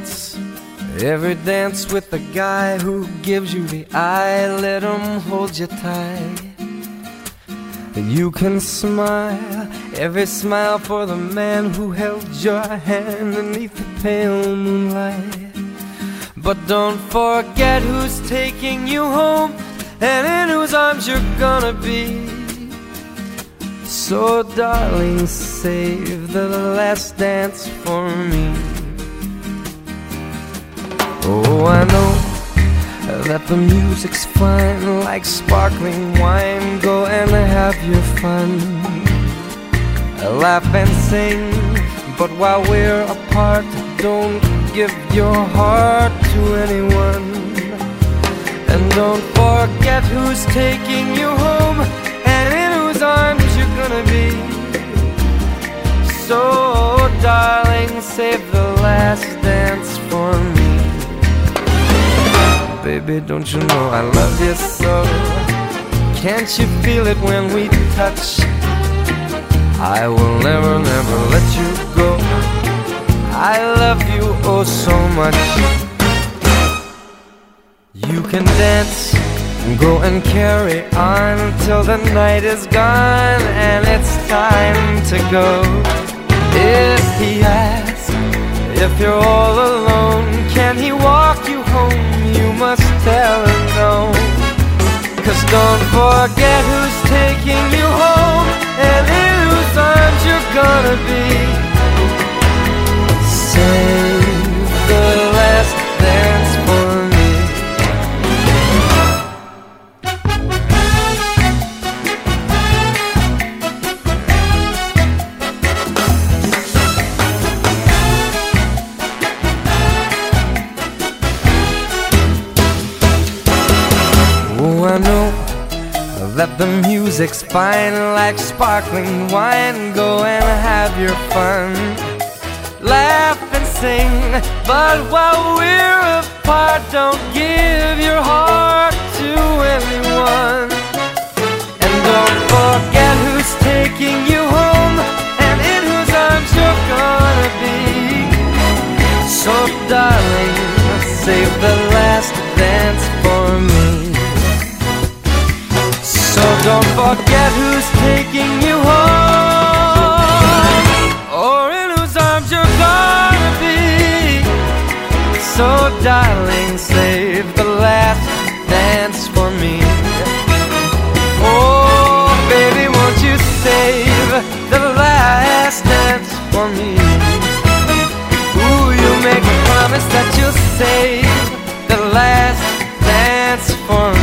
dance, every dance with the guy who gives you the eye. Let him hold you tight. You can smile, every smile for the man who held your hand beneath the pale moonlight. But don't forget who's taking you home and in whose arms you're gonna be. So darling, save the last dance for me. Oh, I know that the music's fine, like sparkling wine. Go and have your fun, laugh and sing. But while we're apart, don't give your heart to anyone. And don't forget who's taking you home and in whose arms you're gonna be. So darling, save the last dance for me. Baby, don't you know I love you so? Can't you feel it when we touch? I will never, never let you go. I love you oh so much. You can dance, go and carry on till the night is gone and it's time to go. If he asks if you're all alone, can he walk you home? You must tell him no. 'Cause don't forget who's taking you home and in whose arms you're gonna be. Save the last dance for me. Oh, I know that the music's fine, like sparkling wine. Go and have your fun, laugh and sing. But while we're apart, don't give your heart to anyone. And don't forget who's taking you home and in whose arms you're gonna be. So darling, save the last dance for me. So don't forget who's taking you home or in whose arms you're gonna be. So darling, save the last dance for me. Oh baby, won't you save the last dance for me? Ooh, you make a promise that you'll save the last dance for me.